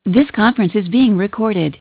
This conference is being recorded.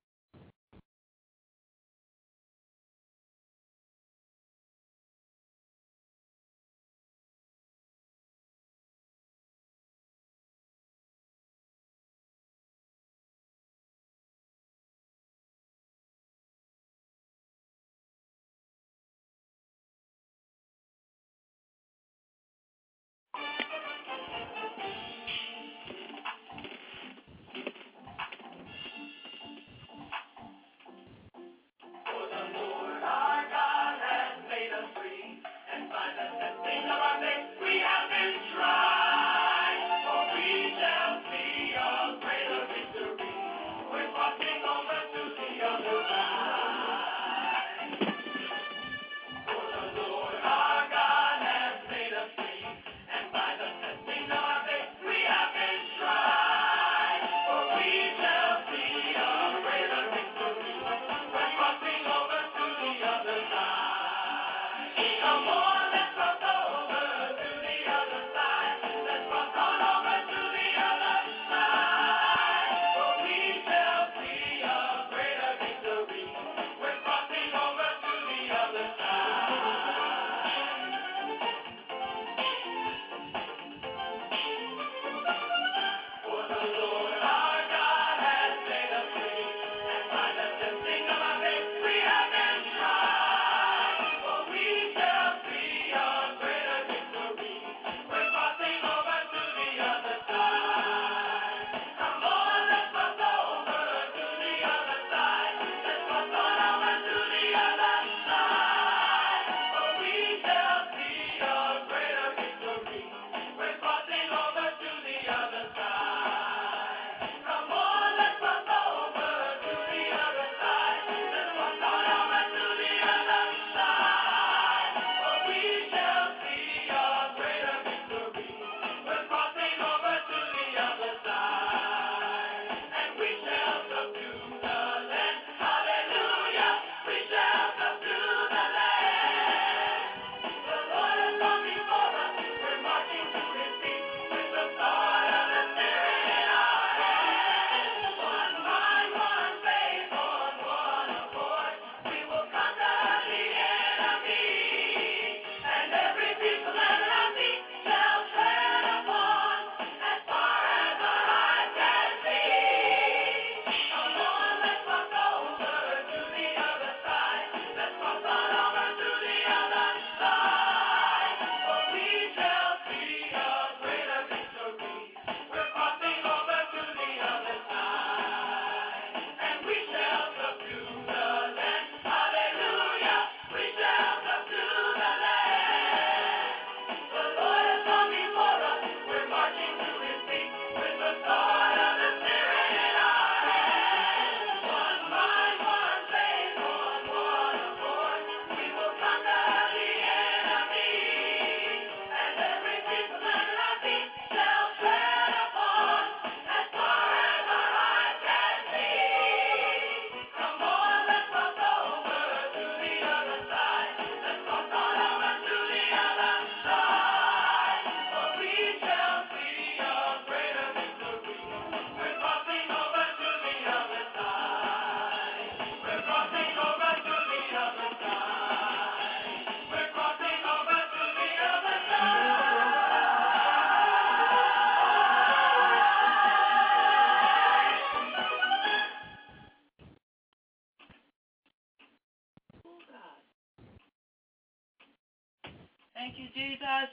Thank you, Jesus.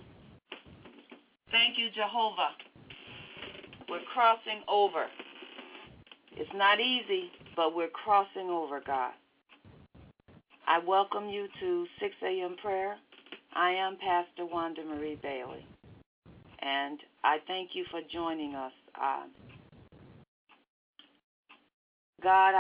Thank you, Jehovah. We're crossing over. It's not easy, but we're crossing over, God. I welcome you to 6 a.m. prayer. I am Pastor Wanda Marie Bailey, and I thank you for joining us. God,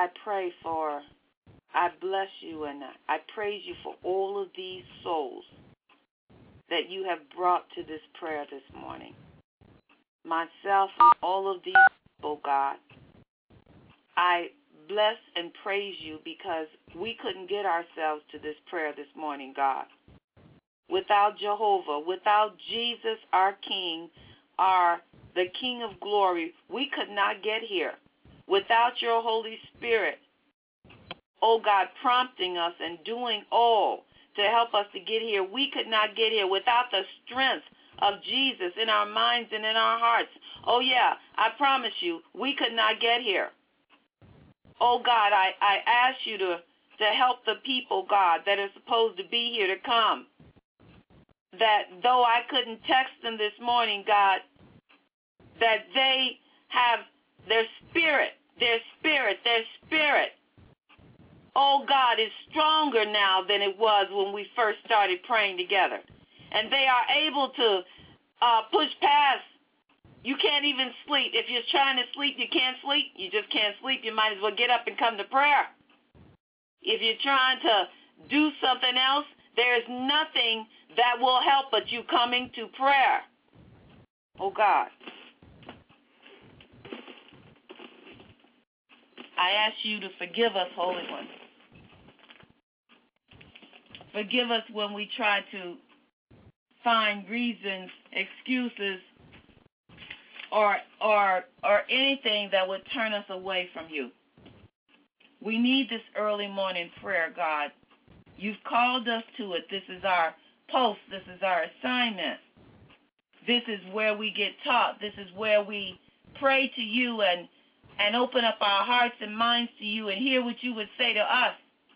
I bless you, and I praise you for all of these souls that you have brought to this prayer this morning. Myself and all of these people, God, I bless and praise you because we couldn't get ourselves to this prayer this morning, God. Without Jehovah, without Jesus, our King, our the King of glory. We could not get here without your Holy Spirit, oh God, prompting us and doing all to help us to get here. We could not get here without the strength of Jesus in our minds and in our hearts. Oh yeah, I promise you, we could not get here. Oh God, I ask you to help the people, God, that are supposed to be here to come. That though I couldn't text them this morning, God, that they have their spirit, oh God, is stronger now than it was when we first started praying together. And they are able to push past. You can't even sleep. If you're trying to sleep, you can't sleep. You just can't sleep. You might as well get up and come to prayer. If you're trying to do something else, there's nothing that will help but you coming to prayer. Oh, God. I ask you to forgive us, Holy One. Forgive us when we try to find reasons, excuses, or anything that would turn us away from you. We need this early morning prayer, God. You've called us to it. This is our post. This is our assignment. This is where we get taught. This is where we pray to you and open up our hearts and minds to you and hear what you would say to us.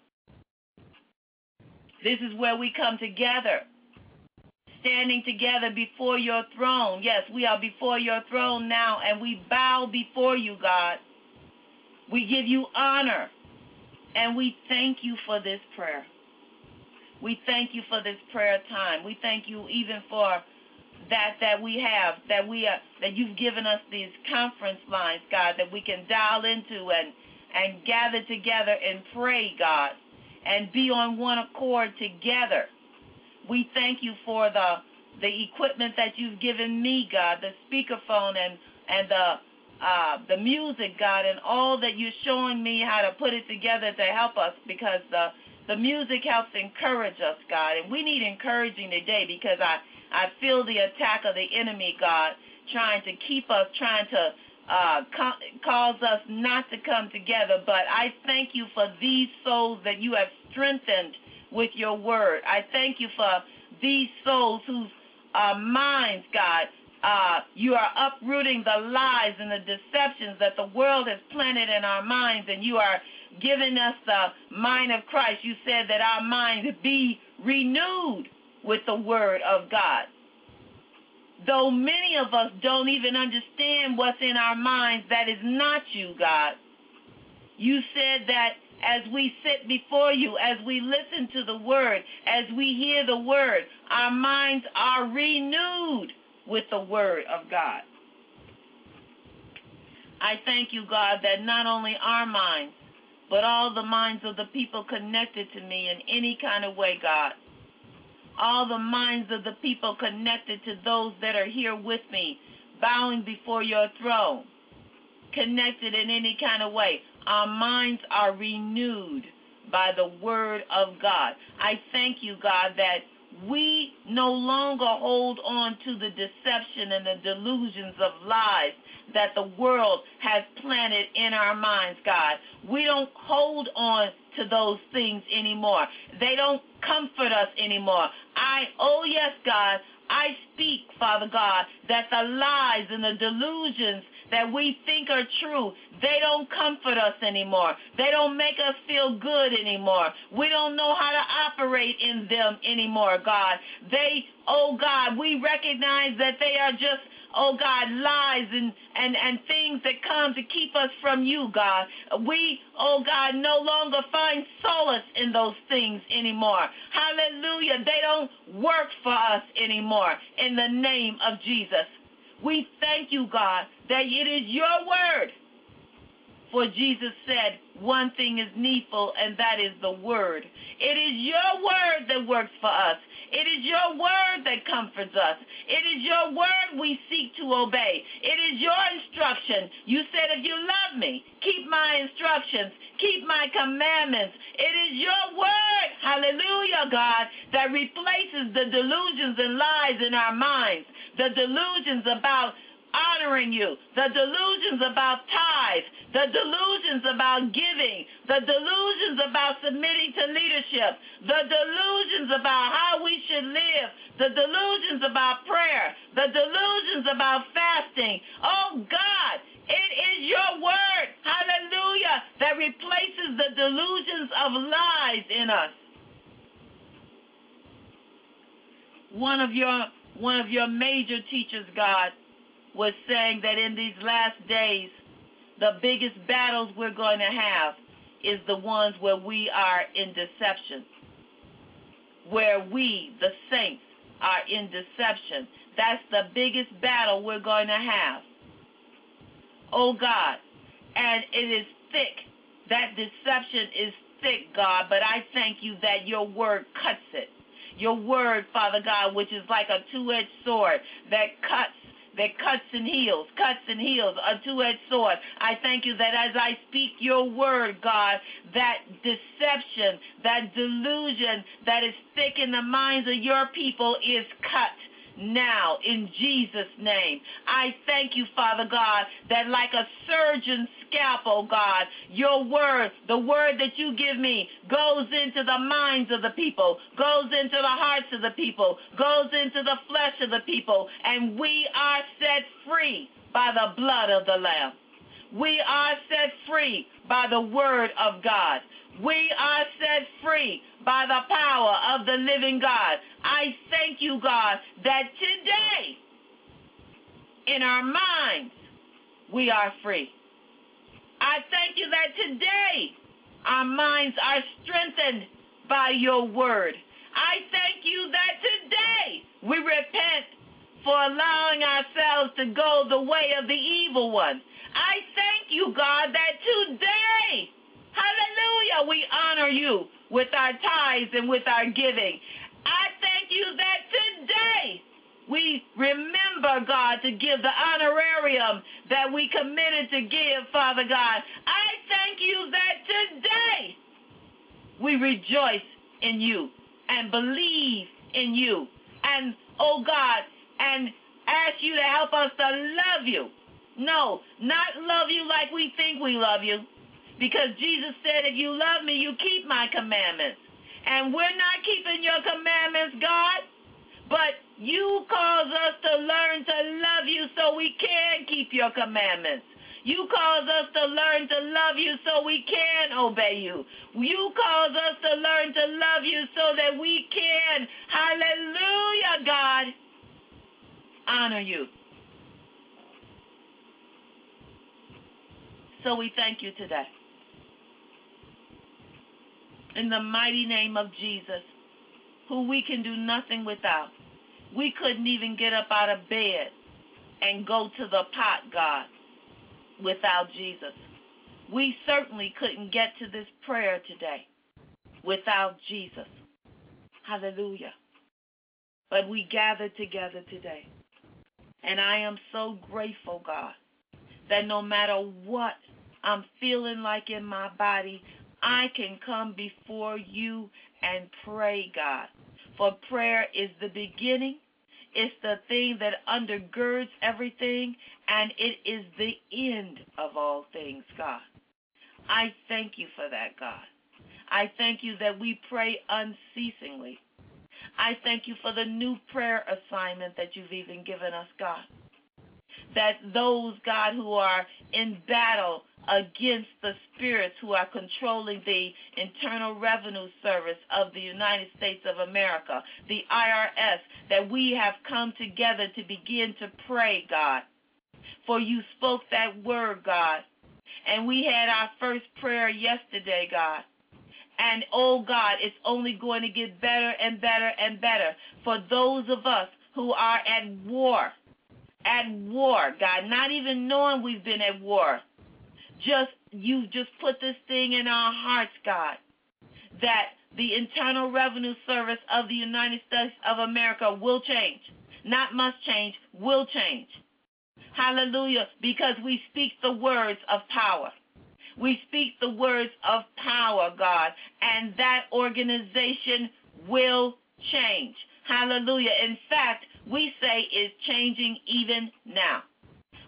This is where we come together, standing together before your throne. Yes, we are before your throne now, and we bow before you, God. We give you honor, and we thank you for this prayer. We thank you for this prayer time. We thank you even for that we have, that you've given us these conference lines, God, that we can dial into and gather together and pray, God, and be on one accord together. We thank you for the equipment that you've given me, God, the speakerphone and the music, God, and all that you're showing me how to put it together to help us, because the music helps encourage us, God, and we need encouraging today, because I feel the attack of the enemy, God, trying to keep us, trying to cause us not to come together. But I thank you for these souls that you have strengthened with your word. I thank you for these souls whose minds, God, you are uprooting the lies and the deceptions that the world has planted in our minds, and you are giving us the mind of Christ. You said that our minds be renewed with the word of God. Though many of us don't even understand what's in our minds, that is not you, God. You said that as we sit before you, as we listen to the word, as we hear the word, our minds are renewed with the word of God. I thank you, God, that not only our minds, but all the minds of the people connected to me in any kind of way, God, all the minds of the people connected to those that are here with me, bowing before your throne, connected in any kind of way, our minds are renewed by the word of God. I thank you, God, that we no longer hold on to the deception and the delusions of lies that the world has planted in our minds, God. We don't hold on to those things anymore. They don't comfort us anymore. Yes, God, I speak, Father God, that the lies and the delusions that we think are true, they don't comfort us anymore. They don't make us feel good anymore. We don't know how to operate in them anymore, God. God, we recognize that they are just, God, lies and things that come to keep us from you, God. We, God, no longer find solace in those things anymore. Hallelujah. They don't work for us anymore in the name of Jesus. We thank you, God, that it is your word. For Jesus said, one thing is needful, and that is the word. It is your word that works for us. It is your word that comforts us. It is your word we seek to obey. It is your instruction. You said, if you love me, keep my instructions, keep my commandments. It is your word, hallelujah, God, that replaces the delusions and lies in our minds, the delusions about honoring you, the delusions about tithe, the delusions about giving, the delusions about submitting to leadership, the delusions about how we should live, the delusions about prayer, the delusions about fasting. Oh God, it is your word, hallelujah, that replaces the delusions of lies in us. One of your major teachers, God, was saying that in these last days, the biggest battles we're going to have is the ones where we are in deception, where we, the saints, are in deception. That's the biggest battle we're going to have. Oh, God, and it is thick. That deception is thick, God, but I thank you that your word cuts it. Your word, Father God, which is like a two-edged sword that cuts and heals, a two-edged sword. I thank you that as I speak your word, God, that deception, that delusion that is thick in the minds of your people is cut now in Jesus' name. I thank you, Father God, that like a surgeon's scalpel, God, your word, the word that you give me, goes into the minds of the people, goes into the hearts of the people, goes into the flesh of the people, and we are set free by the blood of the Lamb. We are set free by the word of God. We are set free by the power of the living God. I thank you, God, that today, in our minds, we are free. I thank you that today, our minds are strengthened by your word. I thank you that today, we repent for allowing ourselves to go the way of the evil one. I thank you, God, that today, hallelujah, we honor you with our tithes and with our giving. I thank you that today we remember, God, to give the honorarium that we committed to give, Father God. I thank you that today we rejoice in you and believe in you. And, oh God, and ask you to help us to love you. No, not love you like we think we love you. Because Jesus said, if you love me, you keep my commandments. And we're not keeping your commandments, God, but you cause us to learn to love you so we can keep your commandments. You cause us to learn to love you so we can obey you. You cause us to learn to love you so that we can, hallelujah, God, honor you. So we thank you today. In the mighty name of Jesus, who we can do nothing without. We couldn't even get up out of bed and go to the pot, God, without Jesus. We certainly couldn't get to this prayer today without Jesus. Hallelujah. But we gathered together today. And I am so grateful, God, that no matter what I'm feeling like in my body, I can come before you and pray, God. For prayer is the beginning. It's the thing that undergirds everything, and it is the end of all things, God. I thank you for that, God. I thank you that we pray unceasingly. I thank you for the new prayer assignment that you've even given us, God. That those, God, who are in battle against the spirits who are controlling the Internal Revenue Service of the United States of America, the IRS, that we have come together to begin to pray, God. For you spoke that word, God. And we had our first prayer yesterday, God. And, oh, God, it's only going to get better and better and better for those of us who are at war. At war, God, not even knowing we've been at war. You just put this thing in our hearts, God, that the Internal Revenue Service of the United States of America will change. Not must change, will change. Hallelujah, because we speak the words of power. We speak the words of power, God, and that organization will change. Hallelujah. In fact, we say is changing even now.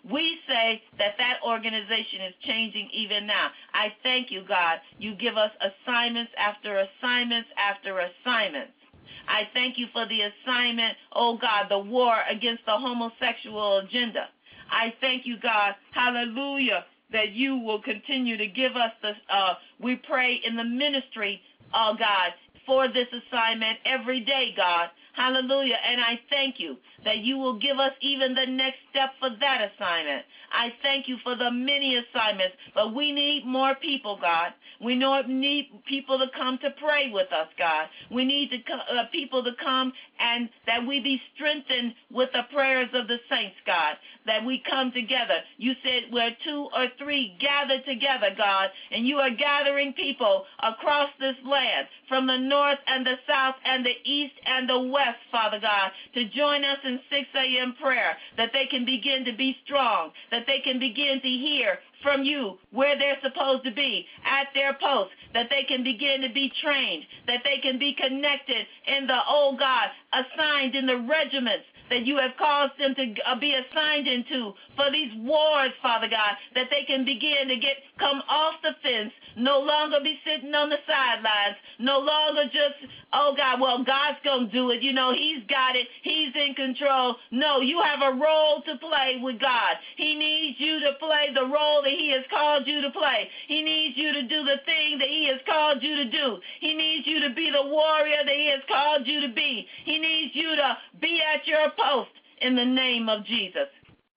we say that that organization is changing even now. I thank you, God. You give us assignments after assignments after assignments. I thank you for the assignment, oh God, the war against the homosexual agenda. I thank you, God, hallelujah, that you will continue to give us we pray in the ministry, oh God, for this assignment every day, God. Hallelujah. And I thank you that you will give us even the next step for that assignment. I thank you for the many assignments, but we need more people, God. We need people to come to pray with us, God. We need people to come and that we be strengthened with the prayers of the saints, God, that we come together. You said where 2 or 3 gather together, God, and you are gathering people across this land from the north and the south and the east and the west, Father God, to join us in 6 a.m. prayer, that they can begin to be strong, that they can begin to hear from you where they're supposed to be at their post, that they can begin to be trained, that they can be connected in the, oh God, assigned in the regiments that you have caused them to be assigned into for these wars, Father God, that they can begin to come off the fence, no longer be sitting on the sidelines, no longer just, oh God, well, God's going to do it. You know, he's got it. He's in control. No, you have a role to play with God. He needs you to play the role that he has called you to play. He needs you to do the thing that he has called you to do. He needs you to be the warrior that he has called you to be. He needs you to be at your post in the name of Jesus.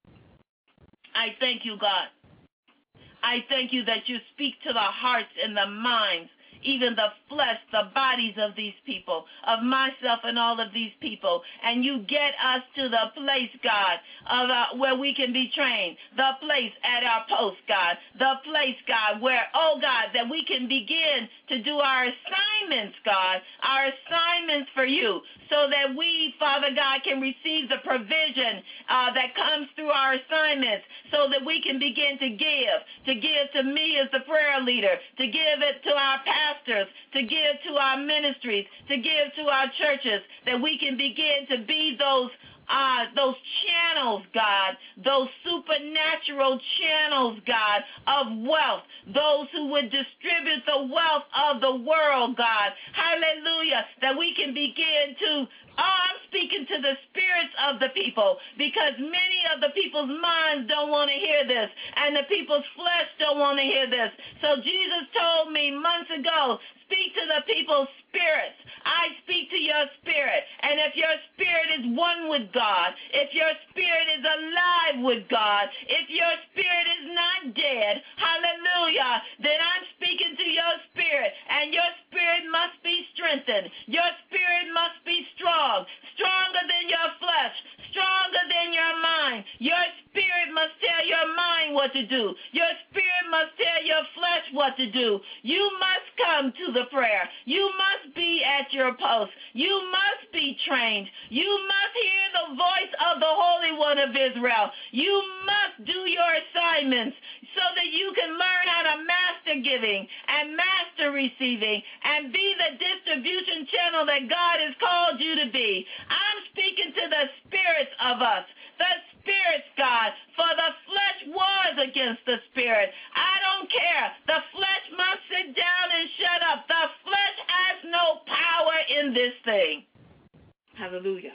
I thank you, God. I thank you that you speak to the hearts and the minds, even the flesh, the bodies of these people, of myself and all of these people, and you get us to the place, God, of where we can be trained, the place at our post, God, the place, God, where, oh God, that we can begin to do our assignments, God, our assignments for you, so that we, Father God, can receive the provision that comes through our assignments, so that we can begin to give to me as the prayer leader, to give it to our pastors, to give to our ministries, to give to our churches, that we can begin to be those channels, God, those supernatural channels, God, of wealth, those who would distribute the wealth of the world, God. Hallelujah, that we can begin to I'm speaking to the spirits of the people, because many of the people's minds don't want to hear this, and the people's flesh don't want to hear this. So Jesus told me months ago, speak to the people's spirits. I speak to your spirit. And if your spirit is one with God, if your spirit is alive with God, if your spirit is not dead, hallelujah, then I'm speaking to your spirit, and your spirit must be strengthened. Your spirit must be strong, stronger than your flesh, stronger than your mind. Your spirit must tell your mind what to do. Your spirit must tell your flesh what to do. You must come to the prayer. You must be at your post. You must be trained. You must hear the voice of the Holy One of Israel. You must do your assignments so that you can learn how to master giving and master receiving and be the distribution channel that God has called you to be. I'm speaking to the spirits of us, the spirits, God, for the flesh wars against the spirit. I don't care. The flesh must sit down and shut up. The flesh has no power in this thing. Hallelujah.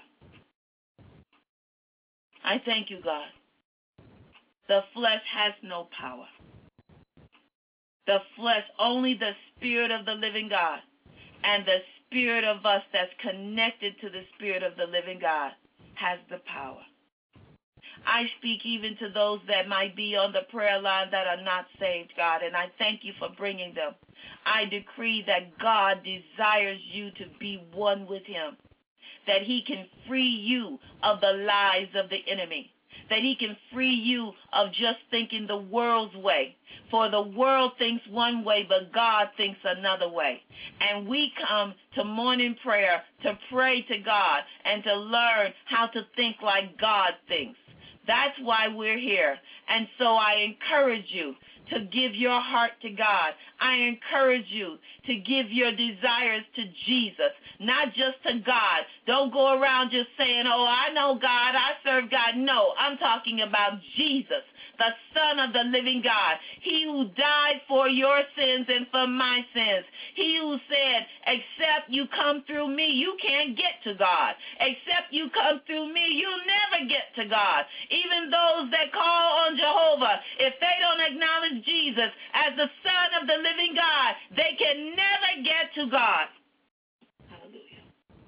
I thank you, God. The flesh has no power. The flesh, only the Spirit of the living God and the Spirit of us that's connected to the Spirit of the living God has the power. I speak even to those that might be on the prayer line that are not saved, God, and I thank you for bringing them. I decree that God desires you to be one with him, that he can free you of the lies of the enemy, that he can free you of just thinking the world's way. For the world thinks one way, but God thinks another way. And we come to morning prayer to pray to God and to learn how to think like God thinks. That's why we're here. And so I encourage you to give your heart to God. I encourage you to give your desires to Jesus, not just to God. Don't go around just saying, oh, I know God, I serve God. No, I'm talking about Jesus, the Son of the living God, he who died for your sins and for my sins. He who said, except you come through me, you can't get to God. Except you come through me, you'll never get to God. Even those that call on Jehovah, if they don't acknowledge Jesus as the Son of the living God, they can never get to God. Hallelujah.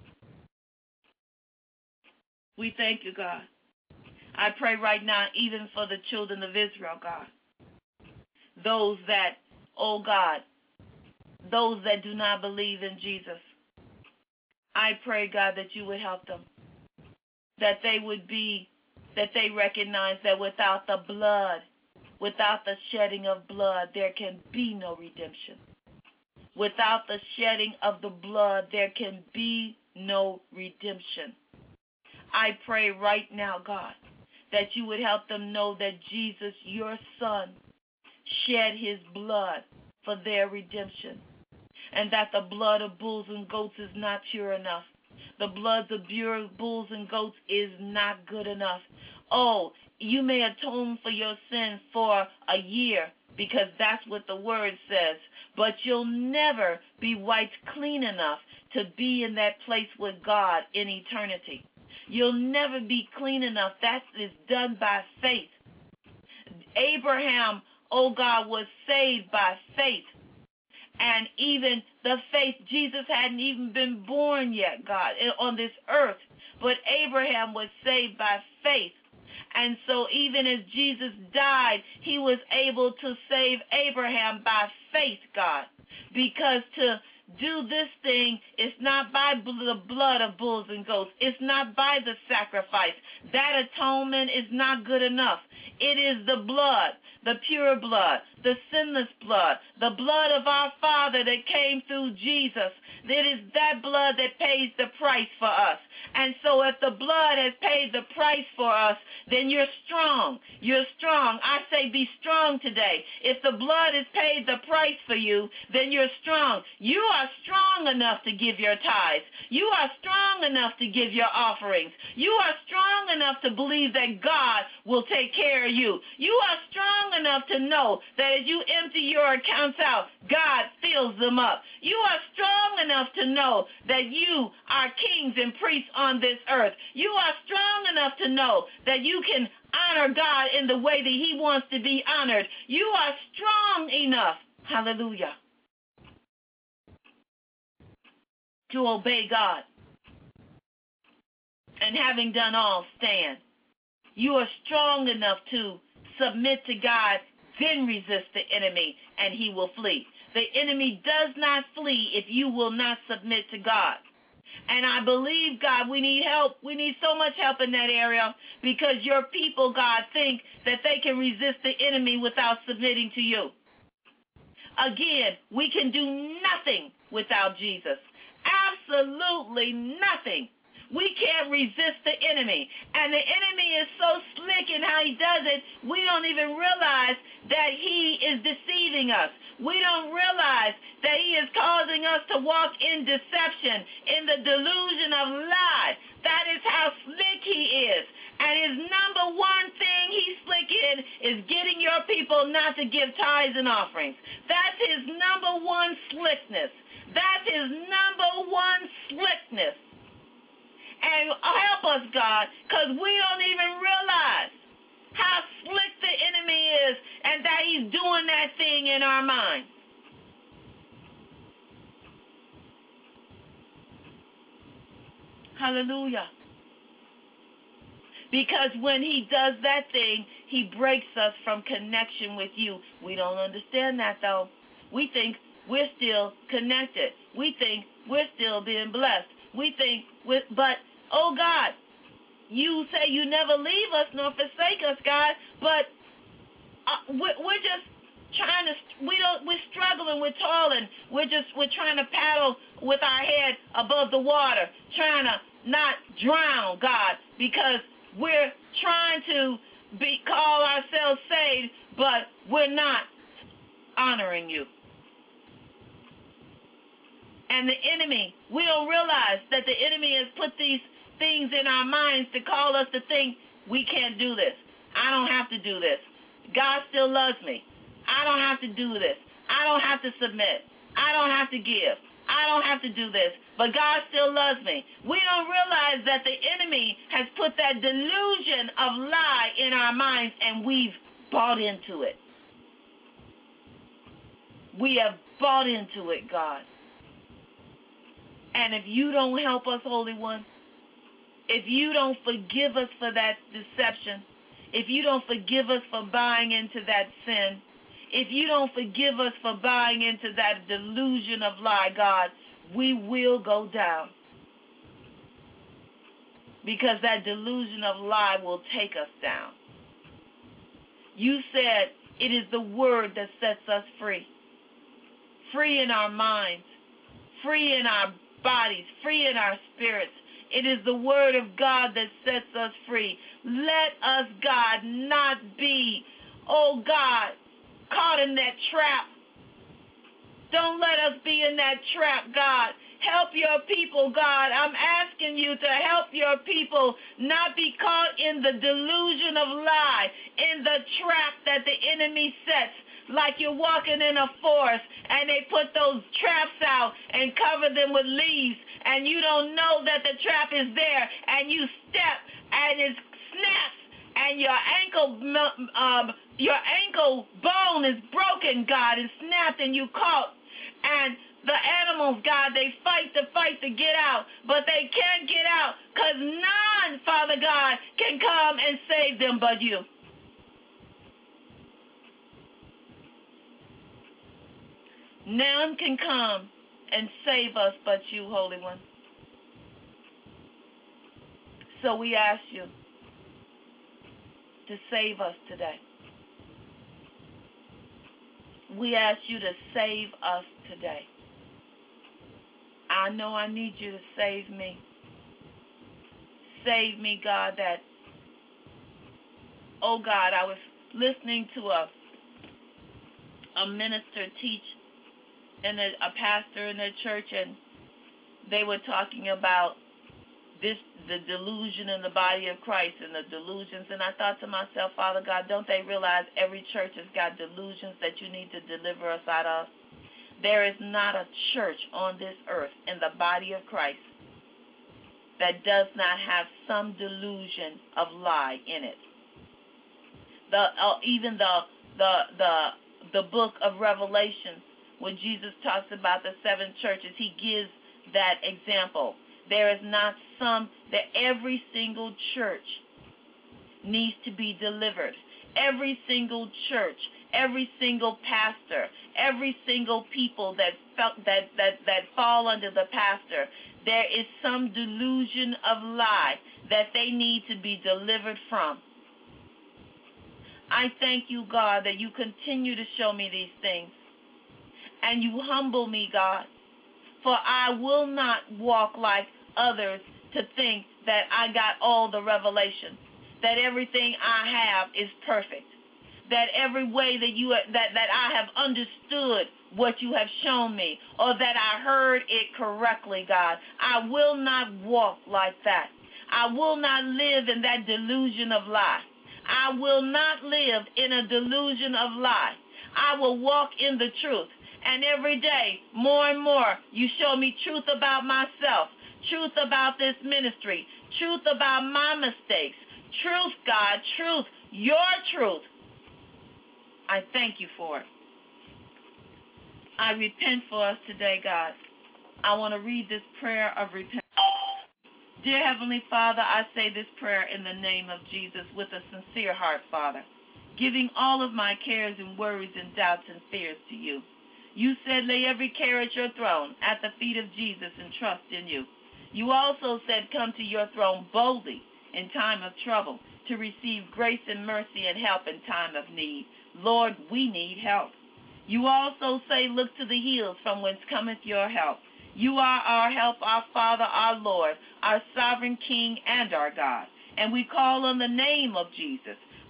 We thank you, God. I pray right now, even for the children of Israel, God. Those that, oh God, those that do not believe in Jesus. I pray, God, that you would help them. That they recognize that without the blood, without the shedding of blood, there can be no redemption. Without the shedding of the blood, there can be no redemption. I pray right now, God, that you would help them know that Jesus, your Son, shed his blood for their redemption, and that the blood of bulls and goats is not pure enough. The blood of bulls and goats is not good enough. Oh, you may atone for your sins for a year, because that's what the word says, but you'll never be wiped clean enough to be in that place with God in eternity. You'll never be clean enough. That is done by faith. Abraham, oh God, was saved by faith. And even the faith, Jesus hadn't even been born yet, God, on this earth. But Abraham was saved by faith. And so even as Jesus died, he was able to save Abraham by faith, God. Because to do this thing, it's not by the blood of bulls and goats. It's not by the sacrifice. That atonement is not good enough. It is the blood, the pure blood, the sinless blood, the blood of our Father that came through Jesus. It is that blood that pays the price for us. And so if the blood has paid the price for us, then you're strong. You're strong. I say be strong today. If the blood has paid the price for you, then you're strong. You are strong enough to give your tithes. You are strong enough to give your offerings. You are strong enough to believe that God will take care of you. You are strong enough to know that as you empty your accounts out, God fills them up. You are strong enough to know that you are kings and priests on this earth. You are strong enough to know that you can honor God in the way that he wants to be honored. You are strong enough, hallelujah, to obey God. And having done all, stand. You are strong enough to submit to God, then resist the enemy, and he will flee. The enemy does not flee if you will not submit to God. And I believe, God, we need help. We need so much help in that area, because your people, God, think that they can resist the enemy without submitting to you. Again, we can do nothing without Jesus. Absolutely nothing. We can't resist the enemy. And the enemy is so slick in how he does it, we don't even realize that he is deceiving us. We don't realize that he is causing us to walk in deception, in the delusion of lie. That is how slick he is. And his number one thing he's slick in is getting your people not to give tithes and offerings. That's his number one slickness. That's his number one slickness. And help us, God, because we don't even realize how slick the enemy is and that he's doing that thing in our mind. Hallelujah. Because when he does that thing, he breaks us from connection with you. We don't understand that, though. We think we're still connected. We think we're still being blessed. We think, but, oh, God, you say you never leave us nor forsake us, God, but we're just trying to, we're struggling, we're toiling, we're trying to paddle with our head above the water, trying to not drown, God, because we're trying to call ourselves saved, but we're not honoring you. And the enemy, we don't realize that the enemy has put these things in our minds to call us to think, we can't do this. I don't have to do this. God still loves me. I don't have to do this. I don't have to submit. I don't have to give. I don't have to do this. But God still loves me. We don't realize that the enemy has put that delusion of lie in our minds, and we've bought into it. We have bought into it, God. And if you don't help us, Holy One, if you don't forgive us for that deception, if you don't forgive us for buying into that sin, if you don't forgive us for buying into that delusion of lie, God, we will go down. Because that delusion of lie will take us down. You said it is the word that sets us free. Free in our minds, free in our bodies, free in our spirits. It is the word of God that sets us free. Let us, God, not be, oh God, caught in that trap. Don't let us be in that trap, God. Help your people, God. I'm asking you to help your people not be caught in the delusion of lie, in the trap that the enemy sets. Like you're walking in a forest and they put those traps out and cover them with leaves, and you don't know that the trap is there, and you step and it snaps and your ankle bone is broken, God, and snapped, and you caught. And the animals, God, they fight to get out, but they can't get out because none, Father God, can come and save them but you. None can come and save us but you, Holy One. So we ask you to save us today. We ask you to save us today. I know I need you to save me. Save me, God, that, oh God, I was listening to a minister teach, and a pastor in their church, and they were talking about the delusion in the body of Christ and the delusions. And I thought to myself, Father God, don't they realize every church has got delusions that you need to deliver us out of? There is not a church on this earth in the body of Christ that does not have some delusion of lie in it. Even the book of Revelation, when Jesus talks about the seven churches, he gives that example. There is not that every single church needs to be delivered. Every single church, every single pastor, every single people that fall under the pastor, there is some delusion of lie that they need to be delivered from. I thank you, God, that you continue to show me these things. And you humble me, God, for I will not walk like others to think that I got all the revelation, that everything I have is perfect, that every way that I have understood what you have shown me, or that I heard it correctly, God. I will not walk like that. I will not live in that delusion of lie. I will not live in a delusion of lie. I will walk in the truth. And every day, more and more, you show me truth about myself, truth about this ministry, truth about my mistakes, truth, God, truth, your truth. I thank you for it. I repent for us today, God. I want to read this prayer of repentance. Dear Heavenly Father, I say this prayer in the name of Jesus with a sincere heart, Father, giving all of my cares and worries and doubts and fears to you. You said, lay every care at your throne, at the feet of Jesus, and trust in you. You also said, come to your throne boldly in time of trouble to receive grace and mercy and help in time of need. Lord, we need help. You also say, look to the hills from whence cometh your help. You are our help, our Father, our Lord, our sovereign King, and our God. And we call on the name of Jesus,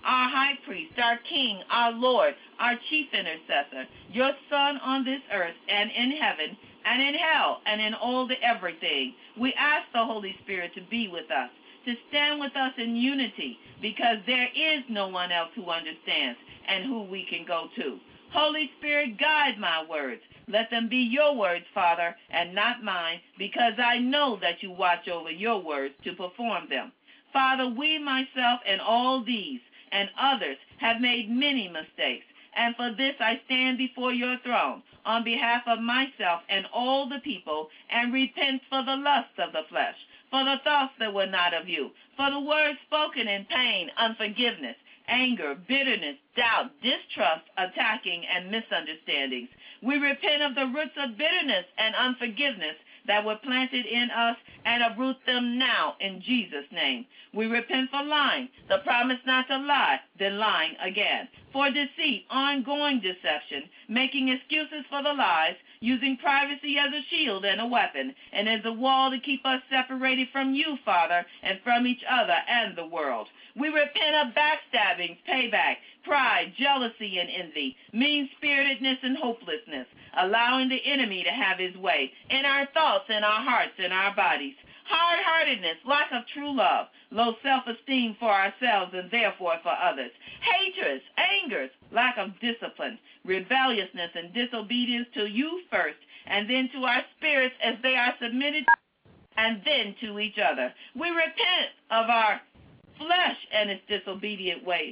our high priest, our king, our Lord, our chief intercessor, your Son on this earth and in heaven and in hell and in all the everything. We ask the Holy Spirit to be with us, to stand with us in unity, because there is no one else who understands and who we can go to. Holy Spirit, guide my words. Let them be your words, Father, and not mine, because I know that you watch over your words to perform them. Father, we, myself, and all these and others have made many mistakes, and for this I stand before your throne on behalf of myself and all the people, and repent for the lusts of the flesh, for the thoughts that were not of you, for the words spoken in pain, unforgiveness, anger, bitterness, doubt, distrust, attacking, and misunderstandings. We repent of the roots of bitterness and unforgiveness that were planted in us and uproot them now in Jesus' name. We repent for lying, the promise not to lie, then lying again, for deceit, ongoing deception, making excuses for the lies, using privacy as a shield and a weapon, and as a wall to keep us separated from you, Father, and from each other and the world. We repent of backstabbing, payback, pride, jealousy, and envy, mean-spiritedness and hopelessness, allowing the enemy to have his way in our thoughts, in our hearts, in our bodies. Hard-heartedness, lack of true love, low self-esteem for ourselves and therefore for others. Hatreds, angers, lack of discipline, rebelliousness and disobedience to you first, and then to our spirits as they are submitted, and then to each other. We repent of our flesh and its disobedient ways.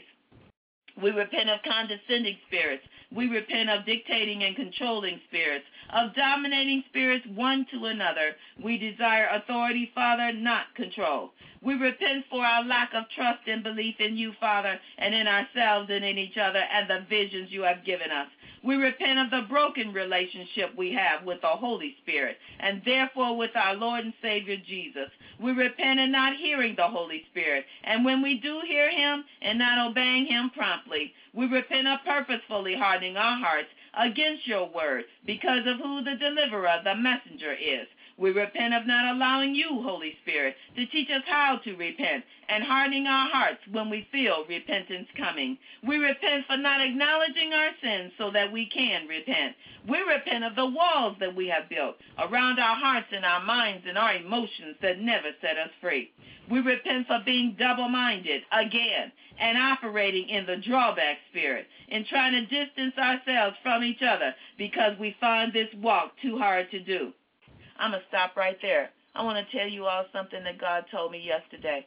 We repent of condescending spirits. We repent of dictating and controlling spirits, of dominating spirits one to another. We desire authority, Father, not control. We repent for our lack of trust and belief in you, Father, and in ourselves and in each other and the visions you have given us. We repent of the broken relationship we have with the Holy Spirit and therefore with our Lord and Savior Jesus. We repent of not hearing the Holy Spirit, and when we do hear him and not obeying him promptly, we repent of purposefully hardening our hearts against your word because of who the deliverer, the messenger, is. We repent of not allowing you, Holy Spirit, to teach us how to repent and hardening our hearts when we feel repentance coming. We repent for not acknowledging our sins so that we can repent. We repent of the walls that we have built around our hearts and our minds and our emotions that never set us free. We repent for being double-minded again and operating in the drawback spirit and trying to distance ourselves from each other because we find this walk too hard to do. I'm going to stop right there. I want to tell you all something that God told me yesterday.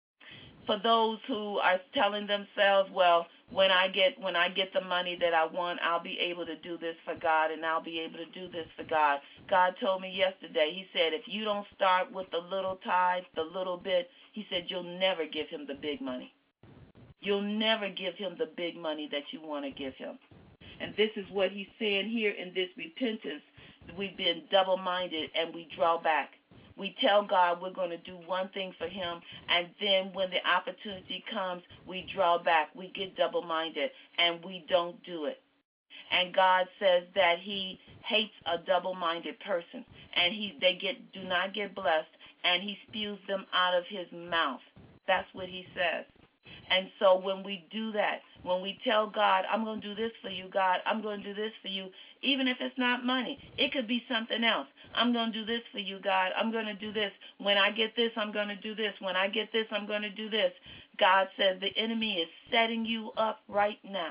For those who are telling themselves, well, when I get the money that I want, I'll be able to do this for God and I'll be able to do this for God. God told me yesterday, he said, if you don't start with the little tithe, the little bit, he said, you'll never give him the big money. You'll never give him the big money that you want to give him. And this is what he's saying here in this repentance. We've been double-minded and we draw back. We tell God we're going to do one thing for him, and then when the opportunity comes, we draw back. We get double-minded, and we don't do it. And God says that he hates a double-minded person, and they do not get blessed, and he spews them out of his mouth. That's what he says. And so when we do that, when we tell God, I'm going to do this for you, God, I'm going to do this for you, even if it's not money, it could be something else. I'm going to do this for you, God. I'm going to do this. When I get this, I'm going to do this. When I get this, I'm going to do this. God says the enemy is setting you up right now,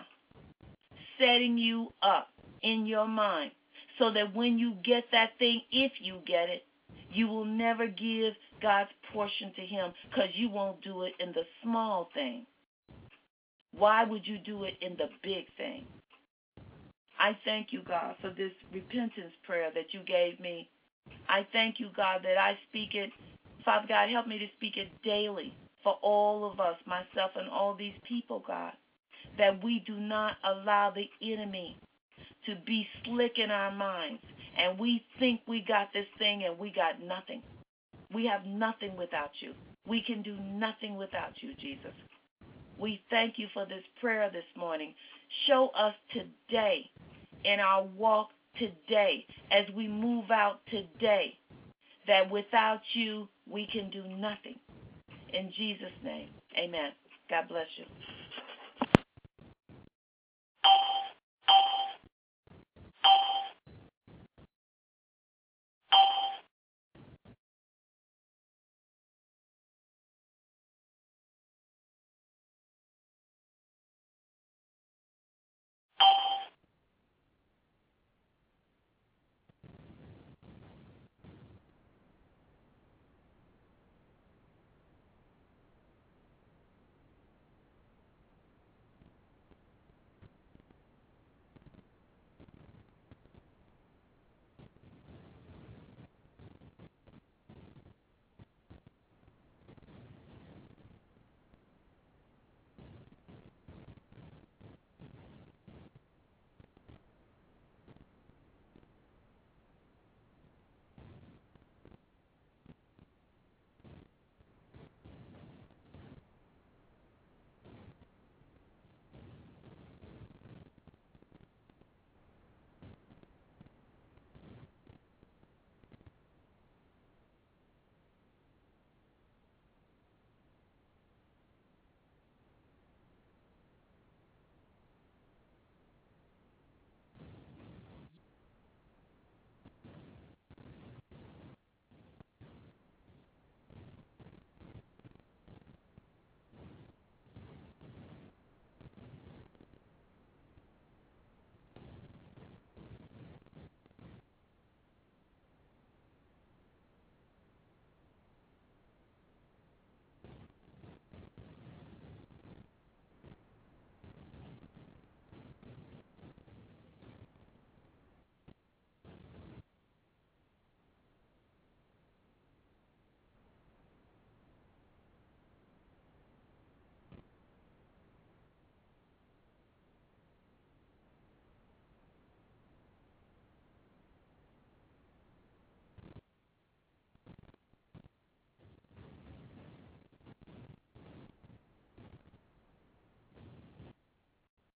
setting you up in your mind so that when you get that thing, if you get it, you will never give God's portion to him because you won't do it in the small thing. Why would you do it in the big thing? I thank you, God, for this repentance prayer that you gave me. I thank you, God, that I speak it. Father God, help me to speak it daily for all of us, myself and all these people, God, that we do not allow the enemy to be slick in our minds and we think we got this thing and we got nothing. We have nothing without you. We can do nothing without you, Jesus. We thank you for this prayer this morning. Show us today, in our walk today, as we move out today, that without you, we can do nothing. In Jesus' name, amen. God bless you.